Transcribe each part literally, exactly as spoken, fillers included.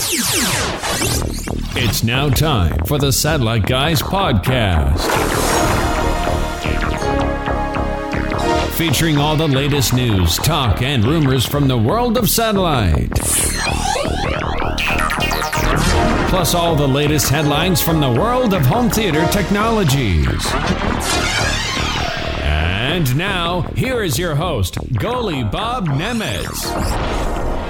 It's now time for the Satellite Guys podcast, featuring all the latest news, talk, and rumors from the world of satellite. Plus all the latest headlines from the world of home theater technologies. And now, here is your host, goalie Bob Nemitz.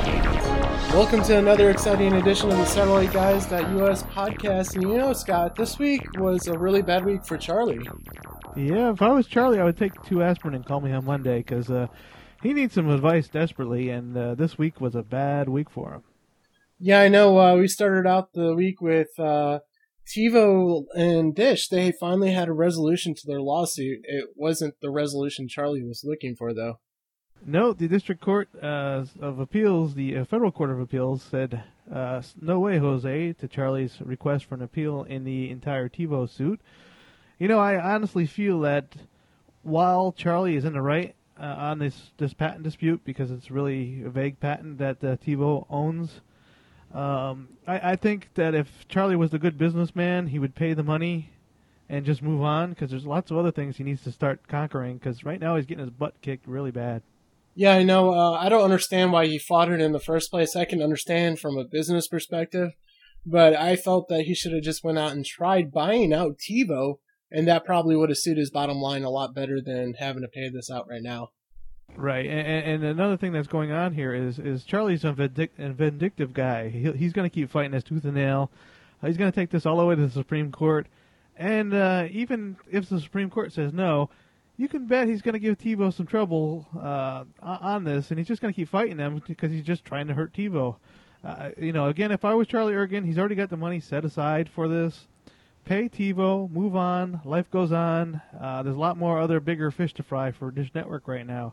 Welcome to another exciting edition of the Satellite Guys U S podcast. And you know, Scott, this week was a really bad week for Charlie. Yeah, if I was Charlie, I would take two aspirin and call me on Monday, because uh, he needs some advice desperately, and uh, this week was a bad week for him. Yeah, I know. Uh, we started out the week with uh, TiVo and Dish. They finally had a resolution to their lawsuit. It wasn't the resolution Charlie was looking for, though. No, the District Court uh, of Appeals, the uh, Federal Court of Appeals, said, uh, no way, Jose, to Charlie's request for an appeal in the entire TiVo suit. You know, I honestly feel that while Charlie is in the right uh, on this, this patent dispute, because it's really a vague patent that uh, TiVo owns, um, I, I think that if Charlie was a good businessman, he would pay the money and just move on, because there's lots of other things he needs to start conquering, because right now he's getting his butt kicked really bad. Yeah, I know. Uh, I don't understand why he fought it in the first place. I can understand from a business perspective, but I felt that he should have just went out and tried buying out TiVo, and that probably would have suited his bottom line a lot better than having to pay this out right now. Right, and, and another thing that's going on here is is Charlie's a vindic- a vindictive guy. He, he's going to keep fighting his tooth and nail. Uh, he's going to take this all the way to the Supreme Court, and uh, even if the Supreme Court says no, you can bet he's going to give TiVo some trouble uh, on this, and he's just going to keep fighting them because he's just trying to hurt TiVo. Uh, you know, again, if I was Charlie Ergen, he's already got the money set aside for this. Pay TiVo, move on, life goes on. Uh, there's a lot more other bigger fish to fry for Dish Network right now.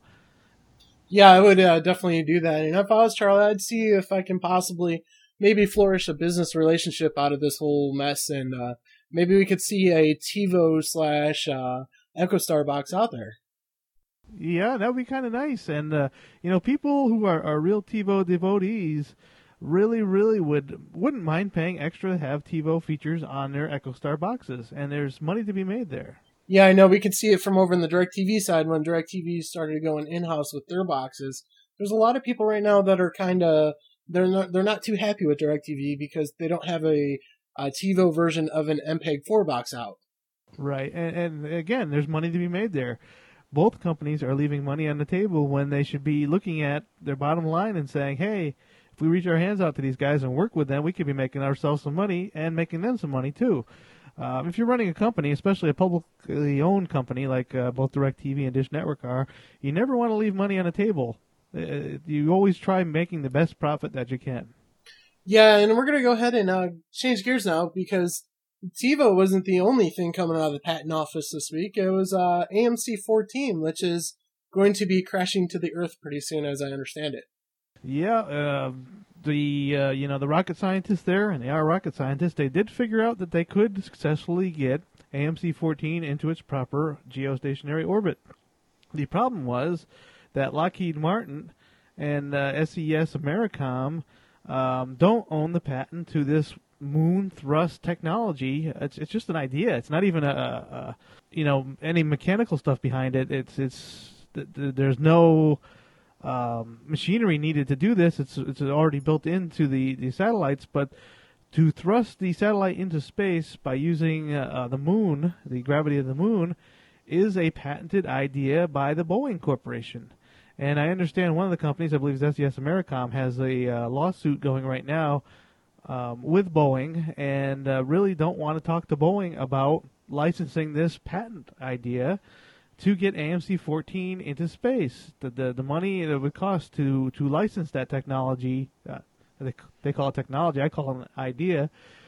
Yeah, I would uh, definitely do that. And if I was Charlie, I'd see if I can possibly maybe flourish a business relationship out of this whole mess, and uh, maybe we could see a TiVo slash uh, EchoStar box out there. Yeah, that would be kind of nice. And, uh, you know, people who are, are real TiVo devotees really, really would, wouldn't mind paying extra to have TiVo features on their EchoStar boxes. And there's money to be made there. Yeah, I know. We could see it from over in the DirecTV side when DirecTV started going in-house with their boxes. There's a lot of people right now that are kind of, they're not, they're not too happy with DirecTV because they don't have a, a TiVo version of an M P E G four box out. Right, and, and again, there's money to be made there. Both companies are leaving money on the table when they should be looking at their bottom line and saying, hey, if we reach our hands out to these guys and work with them, we could be making ourselves some money and making them some money too. Um, if you're running a company, especially a publicly owned company like uh, both DirecTV and Dish Network are, you never want to leave money on the table. Uh, you always try making the best profit that you can. Yeah, and we're going to go ahead and uh, change gears now, because TiVo wasn't the only thing coming out of the patent office this week. It was uh, A M C fourteen, which is going to be crashing to the earth pretty soon, as I understand it. Yeah, uh, the uh, you know the rocket scientists there, and they are rocket scientists, they did figure out that they could successfully get A M C fourteen into its proper geostationary orbit. The problem was that Lockheed Martin and uh, S E S Americom um, don't own the patent to this moon thrust technology. It's it's just an idea. It's not even a, a you know any mechanical stuff behind it. It's it's th- th- there's no um, machinery needed to do this. It's it's already built into the, the satellites. But to thrust the satellite into space by using uh, uh, the moon, the gravity of the moon, is a patented idea by the Boeing Corporation. And I understand one of the companies, I believe it's S E S Americom, has a uh, lawsuit going right now Um, with Boeing, and uh, really don't want to talk to Boeing about licensing this patent idea to get A M C fourteen into space. The the, the money it would cost to, to license that technology, uh, they, they call it technology, I call it an idea,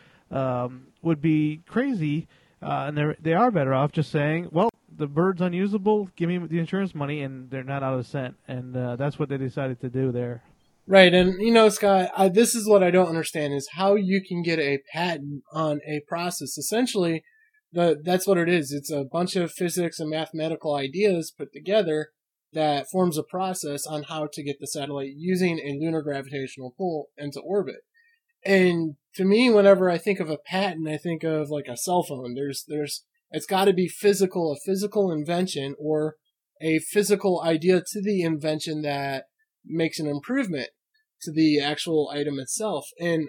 um, would be crazy, uh, and they they are better off just saying, well, the bird's unusable, give me the insurance money, and they're not out of cent, and uh, that's what they decided to do there. Right, and you know, Scott, I, this is what I don't understand, is how you can get a patent on a process. Essentially, the, that's what it is. It's a bunch of physics and mathematical ideas put together that forms a process on how to get the satellite using a lunar gravitational pull into orbit. And to me, whenever I think of a patent, I think of like a cell phone. There's, there's, it's got to be physical, a physical invention or a physical idea to the invention that makes an improvement to the actual item itself. And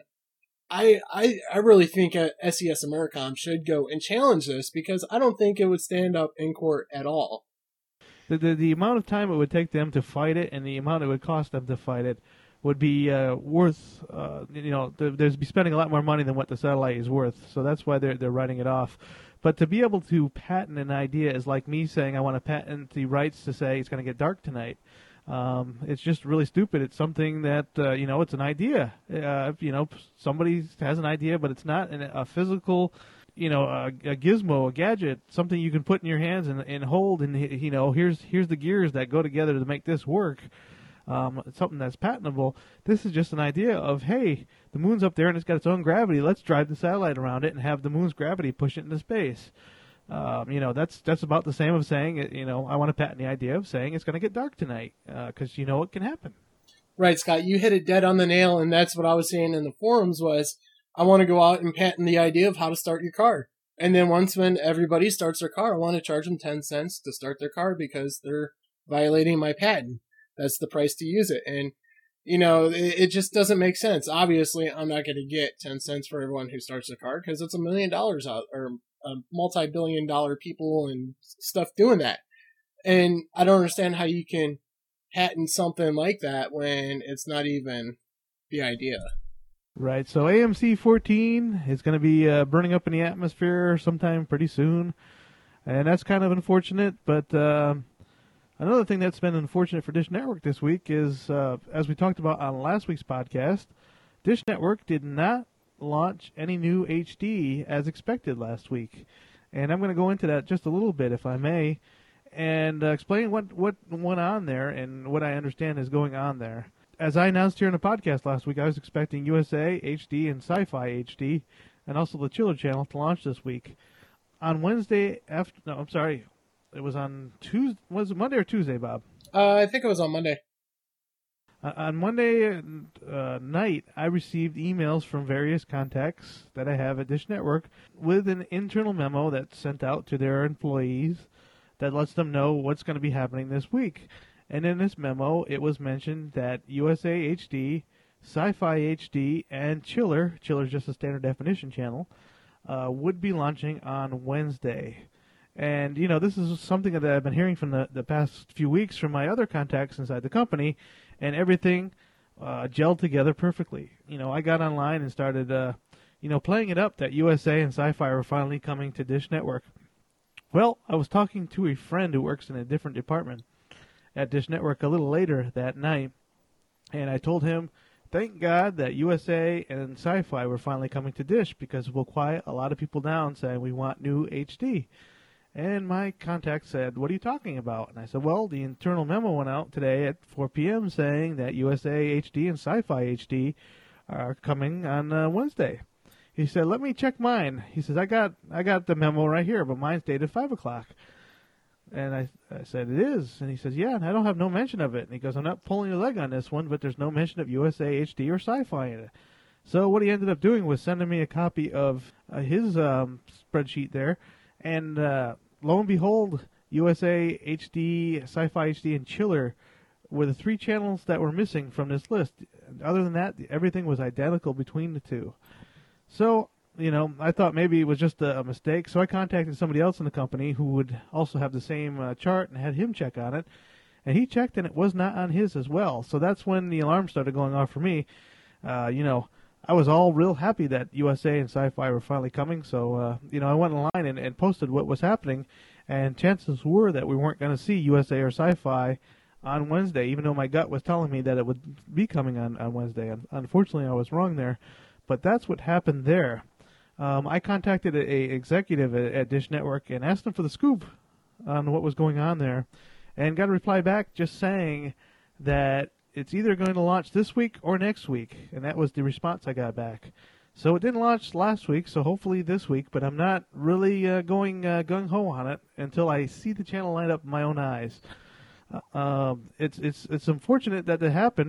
I, I, I really think S E S Americom should go and challenge this because I don't think it would stand up in court at all. The, the, the amount of time it would take them to fight it and the amount it would cost them to fight it would be uh, worth, uh, you know, there's be spending a lot more money than what the satellite is worth. So that's why they're they're writing it off. But to be able to patent an idea is like me saying I want to patent the rights to say it's going to get dark tonight. Um, it's just really stupid. It's something that, uh, you know, it's an idea. Uh, you know, somebody has an idea, but it's not an, a physical, you know, a, a gizmo, a gadget, something you can put in your hands and, and hold. And, you know, here's here's the gears that go together to make this work. Um, something that's patentable. This is just an idea of, hey, the moon's up there and it's got its own gravity. Let's drive the satellite around it and have the moon's gravity push it into space. Um, you know, that's that's about the same of saying, you know, I want to patent the idea of saying it's going to get dark tonight because, uh, you know, it can happen. Right, Scott, you hit it dead on the nail, and that's what I was saying in the forums was I want to go out and patent the idea of how to start your car. And then once when everybody starts their car, I want to charge them ten cents to start their car because they're violating my patent. That's the price to use it. And, you know, it, it just doesn't make sense. Obviously, I'm not going to get ten cents for everyone who starts a car because it's a million dollars out or a multi-billion dollar people and stuff doing that. And I don't understand how you can patent something like that when it's not even the idea. Right. So A M C fourteen is going to be uh, burning up in the atmosphere sometime pretty soon. And that's kind of unfortunate, but... Uh, Another thing that's been unfortunate for Dish Network this week is, uh, as we talked about on last week's podcast, Dish Network did not launch any new H D as expected last week. And I'm going to go into that just a little bit, if I may, and uh, explain what, what went on there and what I understand is going on there. As I announced here in the podcast last week, I was expecting U S A H D and Sci-Fi H D, and also the Chiller channel to launch this week. On Wednesday, after, no, I'm sorry, it was on Tuesday. Was it Monday or Tuesday, Bob? Uh, I think it was on Monday. Uh, on Monday uh, night, I received emails from various contacts that I have at Dish Network with an internal memo that's sent out to their employees that lets them know what's going to be happening this week. And in this memo, it was mentioned that U S A H D, Sci-Fi H D, and Chiller, Chiller's just a standard definition channel, uh, would be launching on Wednesday. And, you know, this is something that I've been hearing from the, the past few weeks from my other contacts inside the company, and everything uh, gelled together perfectly. You know, I got online and started, uh, you know, playing it up that U S A and Sci-Fi were finally coming to Dish Network. Well, I was talking to a friend who works in a different department at Dish Network a little later that night, and I told him, thank God that U S A and Sci-Fi were finally coming to Dish because it will quiet a lot of people down saying we want new H D. And my contact said, what are you talking about? And I said, well, the internal memo went out today at four p.m. saying that U S A H D and Sci-Fi H D are coming on uh, Wednesday. He said, let me check mine. He says, I got I got the memo right here, but mine's dated five o'clock. And I, I said, it is. And he says, yeah, and I don't have no mention of it. And he goes, I'm not pulling your leg on this one, but there's no mention of U S A H D or Sci-Fi in it. So what he ended up doing was sending me a copy of uh, his um, spreadsheet there, and uh, lo and behold, U S A H D, Sci-Fi H D, and Chiller were the three channels that were missing from this list. Other than that, everything was identical between the two. So, you know, I thought maybe it was just a, a mistake, so I contacted somebody else in the company who would also have the same uh, chart and had him check on it. And he checked, and it was not on his as well. So that's when the alarm started going off for me. Uh, you know, I was all real happy that U S A and Sci-Fi were finally coming, so, uh, you know, I went online and, and posted what was happening, and chances were that we weren't going to see U S A or Sci-Fi on Wednesday, even though my gut was telling me that it would be coming on, on Wednesday. And unfortunately, I was wrong there, but that's what happened there. Um, I contacted a, a executive at, at Dish Network and asked him for the scoop on what was going on there, and got a reply back just saying that it's either going to launch this week or next week, and that was the response I got back. So it didn't launch last week, so hopefully this week, but I'm not really uh, going uh, gung-ho on it until I see the channel light up in my own eyes. Uh, um, it's it's it's unfortunate that it happened,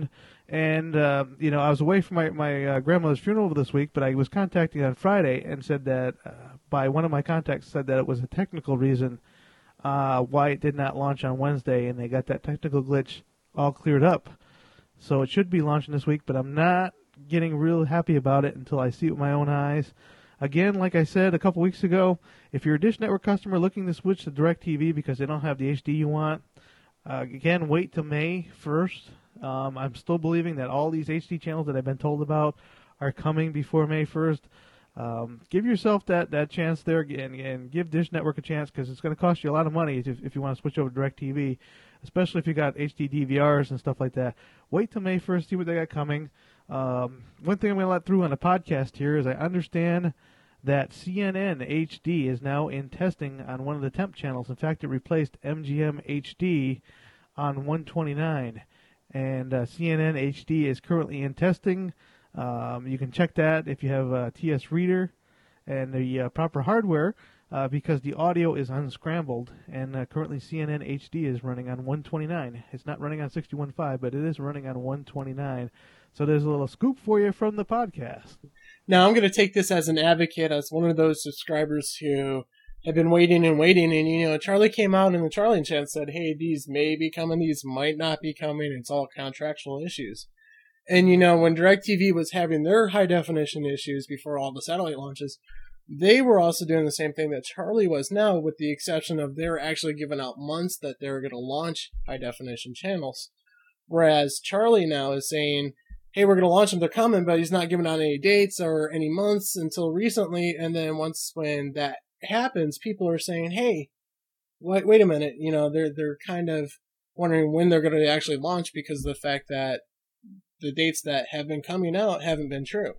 And, uh, you know, I was away from my, my uh, grandmother's funeral this week, but I was contacted on Friday and said that, uh, by one of my contacts said that it was a technical reason uh, why it did not launch on Wednesday, and they got that technical glitch all cleared up. So it should be launching this week, but I'm not getting real happy about it until I see it with my own eyes. Again, like I said a couple weeks ago, if you're a Dish Network customer looking to switch to DirecTV because they don't have the H D you want, uh, again, wait till May first. Um, I'm still believing that all these H D channels that I've been told about are coming before May first. Um, give yourself that, that chance there and, and give Dish Network a chance because it's going to cost you a lot of money if, if you want to switch over to DirecTV, especially if you got H D D V Rs and stuff like that. Wait till May first, see what they got coming. Um, one thing I'm going to let through on the podcast here is I understand that C N N H D is now in testing on one of the temp channels. In fact, it replaced M G M H D on one twenty-nine. And uh, C N N H D is currently in testing. Um, you can check that if you have a T S reader and the uh, proper hardware uh, because the audio is unscrambled. And uh, currently C N N H D is running on one twenty-nine. It's not running on sixty-one point five, but it is running on one twenty-nine. So there's a little scoop for you from the podcast. Now I'm going to take this as an advocate, as one of those subscribers who have been waiting and waiting. And, you know, Charlie came out in the Charlie chat and said, hey, these may be coming, these might not be coming. It's all contractual issues. And, you know, when DirecTV was having their high definition issues before all the satellite launches, they were also doing the same thing that Charlie was now, with the exception of they're actually giving out months that they're going to launch high definition channels. Whereas Charlie now is saying, hey, we're going to launch them, they're coming, but he's not giving out any dates or any months until recently. And then once when that happens, people are saying, hey, wait, wait a minute, you know, they're they're kind of wondering when they're going to actually launch because of the fact that the dates that have been coming out haven't been true.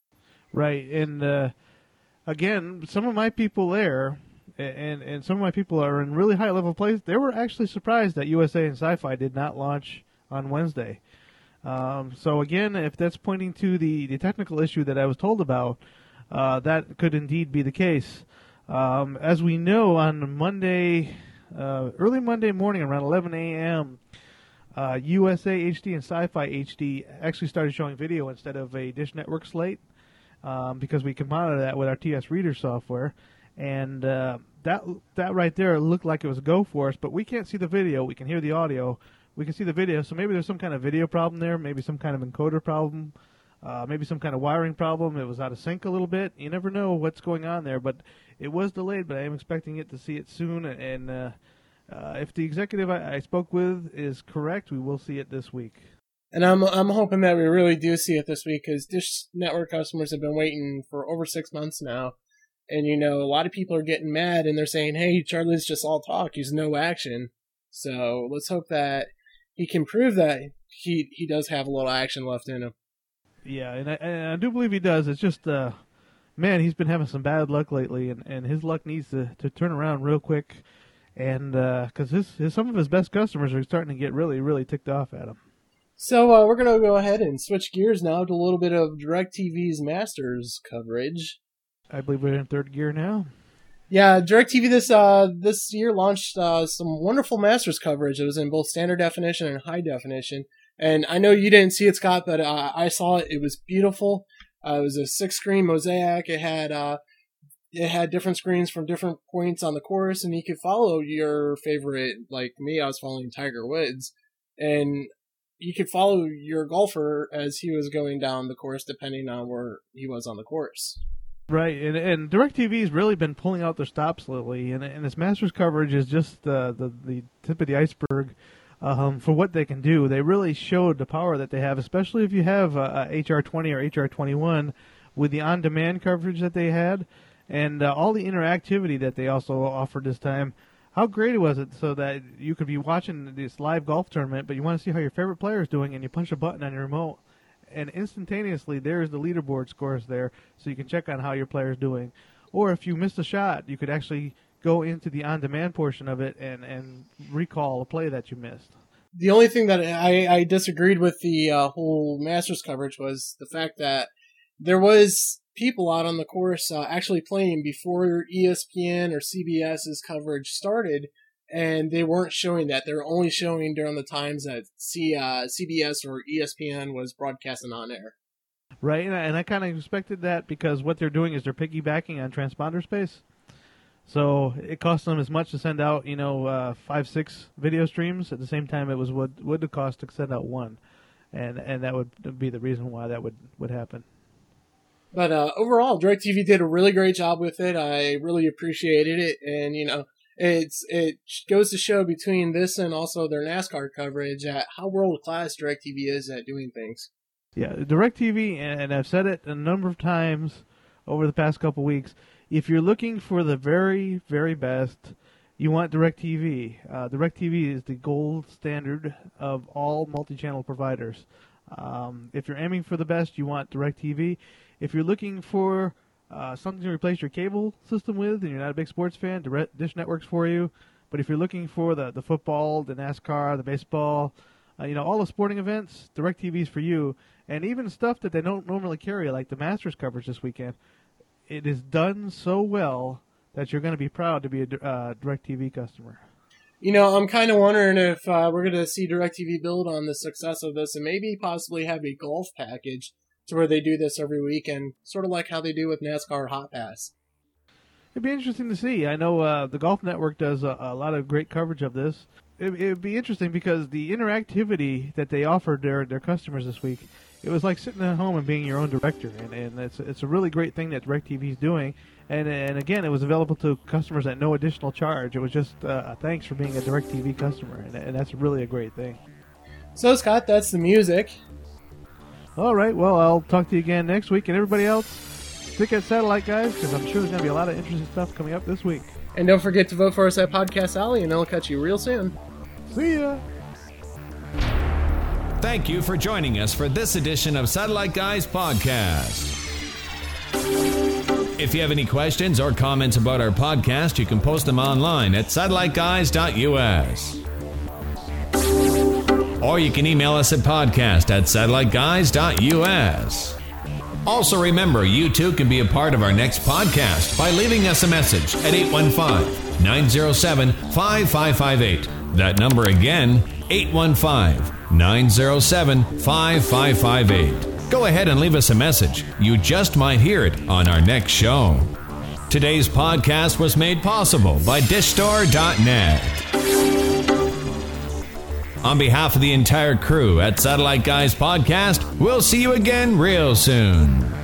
Right, and uh, again, some of my people there, and and some of my people are in really high level places. They were actually surprised that U S A and Sci-Fi did not launch on Wednesday. Um, so again, if that's pointing to the, the technical issue that I was told about, uh, that could indeed be the case. Um, as we know, on Monday, uh, early Monday morning around eleven a.m., uh, U S A H D and Sci-Fi H D actually started showing video instead of a Dish Network slate um, because we can monitor that with our T S Reader software. And uh, that that right there looked like it was a go for us, but we can't see the video. We can hear the audio. We can see the video, so maybe there's some kind of video problem there, maybe some kind of encoder problem, uh, maybe some kind of wiring problem. It was out of sync a little bit. You never know what's going on there, but it was delayed, but I am expecting it to see it soon. And uh, uh, if the executive I, I spoke with is correct, we will see it this week. And I'm I'm hoping that we really do see it this week because Dish Network customers have been waiting for over six months now. And, you know, a lot of people are getting mad and they're saying, hey, Charlie's just all talk. He's no action. So let's hope that he can prove that he he does have a little action left in him. Yeah, and I, and I do believe he does. It's just, uh, man, he's been having some bad luck lately, and, and his luck needs to, to turn around real quick. And because uh, his, his some of his best customers are starting to get really, really ticked off at him. So uh, we're going to go ahead and switch gears now to a little bit of DirecTV's Masters coverage. I believe we're in third gear now. Yeah, DirecTV this uh this year launched uh, some wonderful Masters coverage. It was in both standard definition and high definition. And I know you didn't see it, Scott, but uh, I saw it. It was beautiful. Uh, it was a six-screen mosaic. It had uh, it had different screens from different points on the course, and you could follow your favorite. Like me, I was following Tiger Woods, and you could follow your golfer as he was going down the course, depending on where he was on the course. Right, and and DirecTV's really been pulling out their stops lately, and and this Masters coverage is just uh, the the tip of the iceberg um, for what they can do. They really showed the power that they have, especially if you have a, a H R twenty or H R twenty-one with the on-demand coverage that they had, and uh, all the interactivity that they also offered this time. How great was it so that you could be watching this live golf tournament, but you want to see how your favorite player is doing, and you punch a button on your remote, and instantaneously there's the leaderboard scores there, so you can check on how your player is doing. Or if you missed a shot, you could actually go into the on-demand portion of it and, and recall a play that you missed. The only thing that I, I disagreed with the uh, whole Masters coverage was the fact that there was people out on the course uh, actually playing before E S P N or CBS's coverage started, and they weren't showing that. They were only showing during the times that C, uh, C B S or E S P N was broadcasting on air. Right, and I, and I kind of expected that because what they're doing is they're piggybacking on transponder space. So it costs them as much to send out, you know, uh, five, six video streams. At the same time, it was would would have cost to send out one, and and that would be the reason why that would, would happen. But uh, overall, DirecTV did a really great job with it. I really appreciated it, and you know, it's it goes to show between this and also their NASCAR coverage at how world class DirecTV is at doing things. Yeah, DirecTV, and I've said it a number of times over the past couple weeks. If you're looking for the very, very best, you want DirecTV. Uh, DirecTV is the gold standard of all multi-channel providers. Um, if you're aiming for the best, you want DirecTV. If you're looking for uh, something to replace your cable system with, and you're not a big sports fan, Dish Network's for you. But if you're looking for the, the football, the NASCAR, the baseball, uh, you know, all the sporting events, DirecTV's for you. And even stuff that they don't normally carry, like the Masters coverage this weekend. It is done so well that you're going to be proud to be a uh, DirecTV customer. You know, I'm kind of wondering if uh, we're going to see DirecTV build on the success of this and maybe possibly have a golf package to where they do this every weekend, sort of like how they do with NASCAR Hot Pass. It'd be interesting to see. I know uh, the Golf Network does a, a lot of great coverage of this. It would be interesting because the interactivity that they offered their, their customers this week, it was like sitting at home and being your own director, and, and it's it's a really great thing that DirecTV is doing. And and again, it was available to customers at no additional charge. It was just uh, a thanks for being a DirecTV customer, and, and that's really a great thing. So, Scott, that's the music. All right, well, I'll talk to you again next week, and everybody else, stick at Satellite Guys, because I'm sure there's going to be a lot of interesting stuff coming up this week. And don't forget to vote for us at Podcast Alley, and I'll catch you real soon. See ya! Thank you for joining us for this edition of Satellite Guys Podcast. If you have any questions or comments about our podcast, you can post them online at satellite guys dot u s. Or you can email us at podcast at satellite guys dot u s. Also remember, you too can be a part of our next podcast by leaving us a message at eight one five, nine zero seven, five five five eight. That number again, eight one five, nine zero seven, five five five eight. Go ahead and leave us a message. You just might hear it on our next show. Today's podcast was made possible by dish store dot net. On behalf of the entire crew at Satellite Guys Podcast, we'll see you again real soon.